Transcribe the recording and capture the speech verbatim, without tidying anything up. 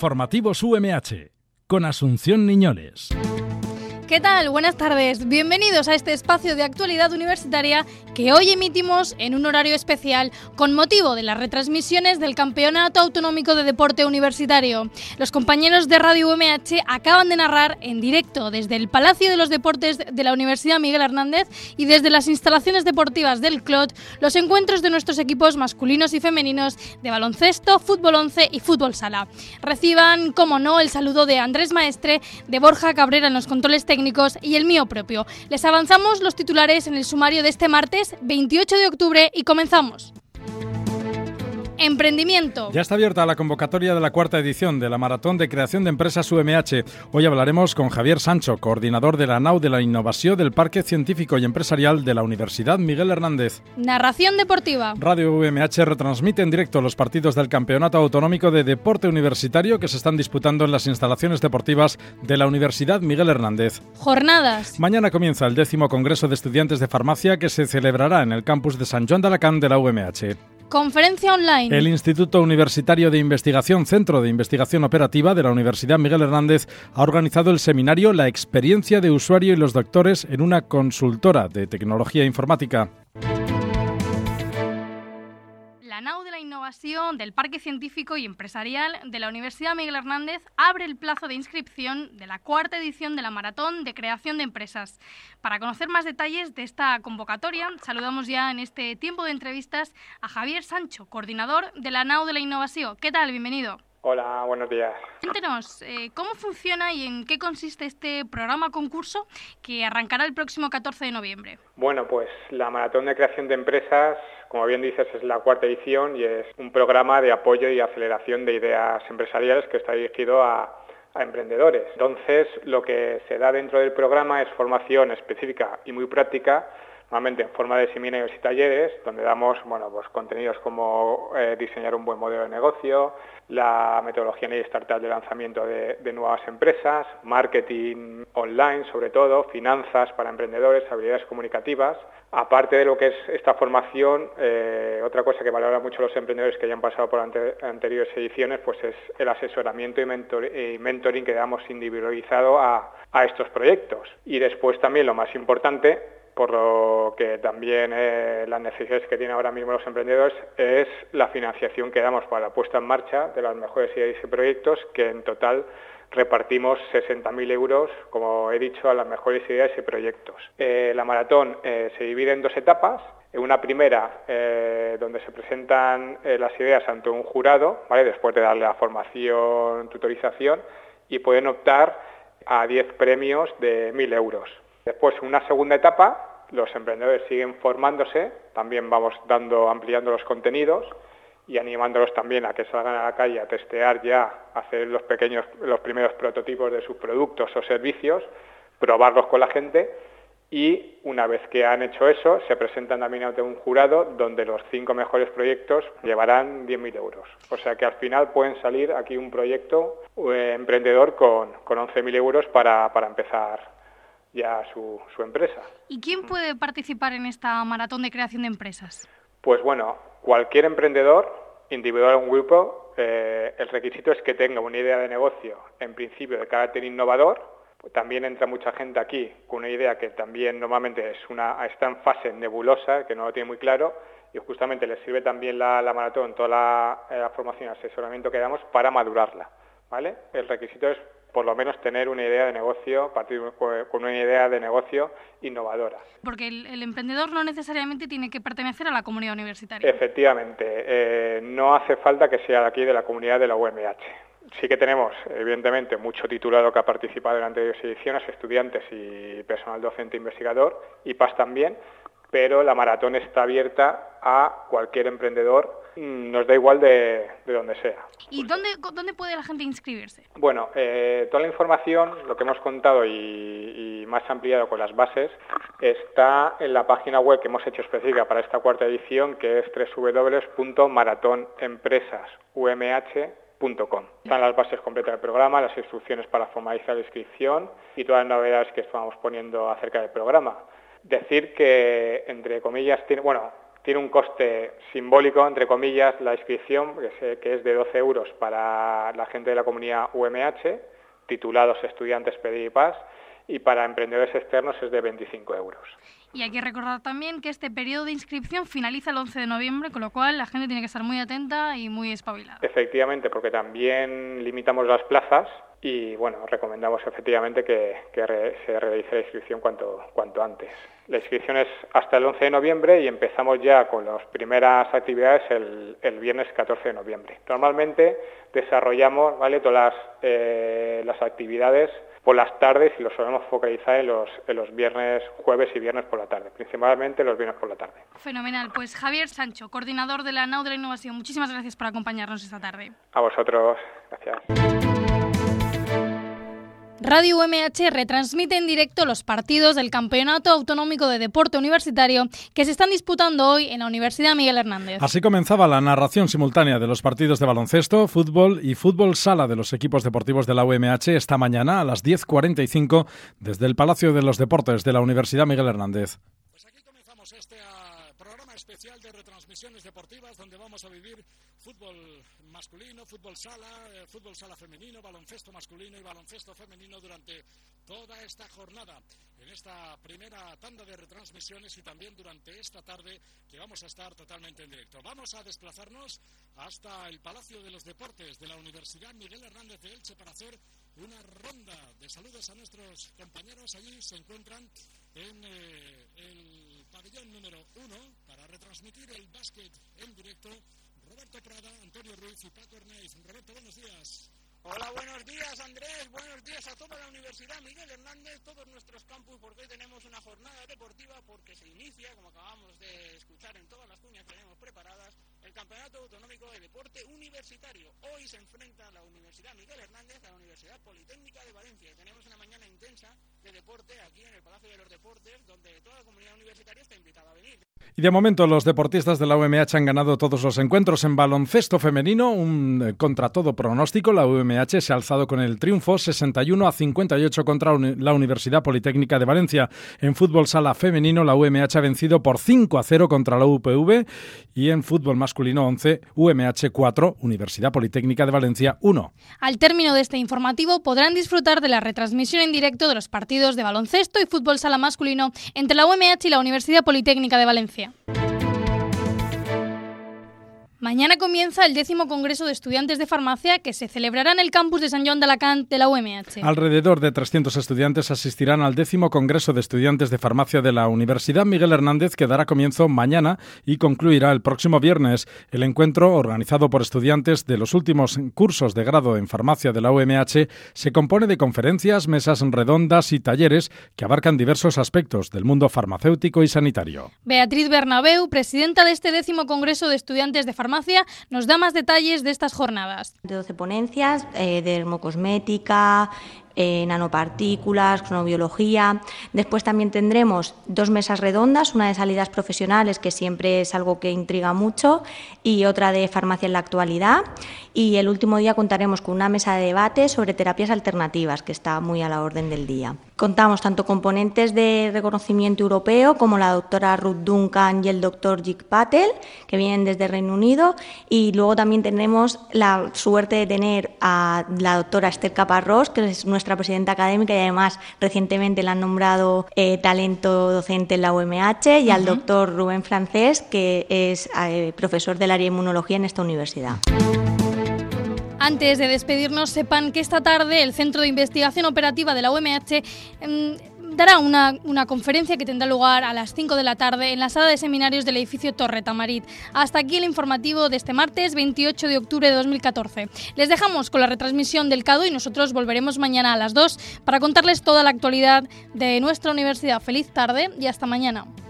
Informativos U M H, con Asunción Niñoles. ¿Qué tal? Buenas tardes. Bienvenidos a este espacio de actualidad universitaria que hoy emitimos en un horario especial con motivo de las retransmisiones del Campeonato Autonómico de Deporte Universitario. Los compañeros de Radio U M H acaban de narrar en directo desde el Palacio de los Deportes de la Universidad Miguel Hernández y desde las instalaciones deportivas del C L O T los encuentros de nuestros equipos masculinos y femeninos de baloncesto, fútbol once y fútbol sala. Reciban, como no, el saludo de Andrés Maestre, de Borja Cabrera en los controles técnicos técnicos y el mío propio. Les avanzamos los titulares en el sumario de este martes veintiocho de octubre y comenzamos. Emprendimiento. Ya está abierta la convocatoria de la cuarta edición de la Maratón de Creación de Empresas U M H. Hoy hablaremos con Javier Sancho, coordinador de la Nau de la Innovación del Parque Científico y Empresarial de la Universidad Miguel Hernández. Narración deportiva. Radio U M H retransmite en directo los partidos del Campeonato Autonómico de Deporte Universitario que se están disputando en las instalaciones deportivas de la Universidad Miguel Hernández. Jornadas. Mañana comienza el décimo Congreso de Estudiantes de Farmacia que se celebrará en el campus de Sant Joan d'Alacant de la U M H. Conferencia online. El Instituto Universitario de Investigación, Centro de Investigación Operativa de la Universidad Miguel Hernández, ha organizado el seminario La experiencia de usuario y los doctores en una consultora de tecnología informática. La Nau de la Innovación del Parque Científico y Empresarial de la Universidad Miguel Hernández abre el plazo de inscripción de la cuarta edición de la Maratón de Creación de Empresas. Para conocer más detalles de esta convocatoria, saludamos ya en este tiempo de entrevistas a Javier Sancho, coordinador de la Nau de la Innovación. ¿Qué tal? Bienvenido. Hola, buenos días. Cuéntenos, eh, ¿cómo funciona y en qué consiste este programa concurso que arrancará el próximo catorce de noviembre? Bueno, pues la Maratón de Creación de Empresas, como bien dices, es la cuarta edición y es un programa de apoyo y aceleración de ideas empresariales que está dirigido a, a emprendedores. Entonces, lo que se da dentro del programa es formación específica y muy práctica, normalmente en forma de seminarios y talleres, donde damos bueno, pues contenidos como eh, diseñar un buen modelo de negocio, la metodología en startup de lanzamiento de, de nuevas empresas, marketing online sobre todo, finanzas para emprendedores, habilidades comunicativas. Aparte de lo que es esta formación, eh, otra cosa que valoran mucho los emprendedores que ya han pasado por ante, anteriores ediciones, pues es el asesoramiento y, mentor, y mentoring que damos individualizado a, a estos proyectos. Y después también lo más importante, por lo que también eh, las necesidades que tienen ahora mismo los emprendedores es la financiación que damos para la puesta en marcha de las mejores ideas y proyectos, que en total repartimos sesenta mil euros, como he dicho, a las mejores ideas y proyectos. Eh, la maratón eh, se divide en dos etapas. En una primera, eh, donde se presentan eh, las ideas ante un jurado, ¿vale? Después de darle la formación, tutorización, y pueden optar a diez premios de mil euros. Después, en una segunda etapa, los emprendedores siguen formándose, también vamos dando, ampliando los contenidos y animándolos también a que salgan a la calle a testear ya, a hacer los pequeños, los primeros prototipos de sus productos o servicios, probarlos con la gente y una vez que han hecho eso, se presentan también ante un jurado donde los cinco mejores proyectos llevarán diez mil euros. O sea que al final pueden salir aquí un proyecto eh, emprendedor con, con once mil euros para, para empezar ya su, su empresa. ¿Y quién puede participar en esta maratón de creación de empresas? Pues bueno, cualquier emprendedor, individual o un grupo, eh, el requisito es que tenga una idea de negocio, en principio de carácter innovador. También entra mucha gente aquí con una idea que también normalmente es una, está en fase nebulosa, que no lo tiene muy claro, y justamente les sirve también la, la maratón, toda la, la formación y asesoramiento que damos para madurarla, ¿vale? El requisito es por lo menos tener una idea de negocio, partir con una idea de negocio innovadora. Porque el, el emprendedor no necesariamente tiene que pertenecer a la comunidad universitaria. Efectivamente, eh, no hace falta que sea de aquí de la comunidad de la U M H. Sí que tenemos, evidentemente, mucho titulado que ha participado en anteriores ediciones, estudiantes y personal docente investigador, y P A S también, pero la maratón está abierta a cualquier emprendedor, nos da igual de, de donde sea. ¿Y dónde, dónde puede la gente inscribirse? Bueno, eh, toda la información, lo que hemos contado y, y más ampliado con las bases, está en la página web que hemos hecho específica para esta cuarta edición, que es doble u doble u doble u punto maratón empresas u m h punto com. Están las bases completas del programa, las instrucciones para formalizar la inscripción y todas las novedades que estamos poniendo acerca del programa. Decir que, entre comillas, tiene, bueno, Tiene un coste simbólico, entre comillas, la inscripción, que es de doce euros para la gente de la comunidad U M H, titulados estudiantes P D I P A S, y para emprendedores externos es de veinticinco euros. Y hay que recordar también que este periodo de inscripción finaliza el once de noviembre, con lo cual la gente tiene que estar muy atenta y muy espabilada. Efectivamente, porque también limitamos las plazas y, bueno, recomendamos efectivamente que, que re, se realice la inscripción cuanto, cuanto antes. La inscripción es hasta el once de noviembre y empezamos ya con las primeras actividades el, el viernes catorce de noviembre. Normalmente desarrollamos, ¿vale?, todas las, eh, las actividades por las tardes y lo solemos focalizar en los, en los viernes, jueves y viernes por la tarde, principalmente los viernes por la tarde. Fenomenal. Pues Javier Sancho, coordinador de la Nau de la Innovación, muchísimas gracias por acompañarnos esta tarde. A vosotros, gracias. Radio U M H retransmite en directo los partidos del Campeonato Autonómico de Deporte Universitario que se están disputando hoy en la Universidad Miguel Hernández. Así comenzaba la narración simultánea de los partidos de baloncesto, fútbol y fútbol sala de los equipos deportivos de la U M H esta mañana a las diez cuarenta y cinco desde el Palacio de los Deportes de la Universidad Miguel Hernández. Pues aquí comenzamos este uh, programa especial de retransmisiones deportivas donde vamos a vivir fútbol masculino, fútbol sala, eh, fútbol sala femenino, baloncesto masculino y baloncesto femenino durante toda esta jornada, en esta primera tanda de retransmisiones y también durante esta tarde que vamos a estar totalmente en directo. Vamos a desplazarnos hasta el Palacio de los Deportes de la Universidad Miguel Hernández de Elche para hacer una ronda de saludos a nuestros compañeros. Allí se encuentran en eh, el pabellón número uno para retransmitir el básquet en directo Roberto Prada, Antonio Ruiz y Paco Orneiz. Roberto, buenos días. Hola, buenos días, Andrés. Buenos días a toda la Universidad Miguel Hernández, todos nuestros campus, porque hoy tenemos una jornada deportiva porque se inicia, como acabamos de escuchar en todas las cuñas que tenemos preparadas, el Campeonato Autonómico de Deporte Universitario. Hoy se enfrenta la Universidad Miguel Hernández a la Universidad Politécnica de Valencia. Y tenemos una mañana intensa de deporte aquí en el Palacio de los Deportes, donde toda la comunidad universitaria está invitada a venir. Y de momento los deportistas de la U M H han ganado todos los encuentros. En baloncesto femenino, un contra todo pronóstico, la U M H se ha alzado con el triunfo sesenta y uno a cincuenta y ocho contra la Universidad Politécnica de Valencia. En fútbol sala femenino, la U M H ha vencido por cinco a cero contra la U P V y en fútbol masculino once, U M H cuatro, Universidad Politécnica de Valencia uno. Al término de este informativo podrán disfrutar de la retransmisión en directo de los partidos de baloncesto y fútbol sala masculino entre la U M H y la Universidad Politécnica de Valencia. Mañana comienza el décimo Congreso de Estudiantes de Farmacia que se celebrará en el campus de Sant Joan d'Alacant de la U M H. Alrededor de trescientos estudiantes asistirán al décimo Congreso de Estudiantes de Farmacia de la Universidad Miguel Hernández que dará comienzo mañana y concluirá el próximo viernes. El encuentro, organizado por estudiantes de los últimos cursos de grado en farmacia de la U M H, se compone de conferencias, mesas redondas y talleres que abarcan diversos aspectos del mundo farmacéutico y sanitario. Beatriz Bernabeu, presidenta de este décimo Congreso de Estudiantes de Farmacia, nos da más detalles de estas jornadas. De doce ponencias, eh, dermocosmética, eh, nanopartículas, cronobiología. Después también tendremos dos mesas redondas, una de salidas profesionales, que siempre es algo que intriga mucho, y otra de farmacia en la actualidad. Y el último día contaremos con una mesa de debate sobre terapias alternativas, que está muy a la orden del día. Contamos tanto con ponentes de reconocimiento europeo como la doctora Ruth Duncan y el doctor Jig Patel, que vienen desde Reino Unido, y luego también tenemos la suerte de tener a la doctora Esther Caparrós, que es nuestra presidenta académica y además recientemente la han nombrado eh, talento docente en la U M H, y uh-huh. al doctor Rubén Francés, que es eh, profesor del área de inmunología en esta universidad. Antes de despedirnos, sepan que esta tarde el Centro de Investigación Operativa de la U M H eh, dará una, una conferencia que tendrá lugar a las cinco de la tarde en la sala de seminarios del edificio Torre Tamarit. Hasta aquí el informativo de este martes veintiocho de octubre de dos mil catorce. Les dejamos con la retransmisión del CADO y nosotros volveremos mañana a las dos para contarles toda la actualidad de nuestra universidad. Feliz tarde y hasta mañana.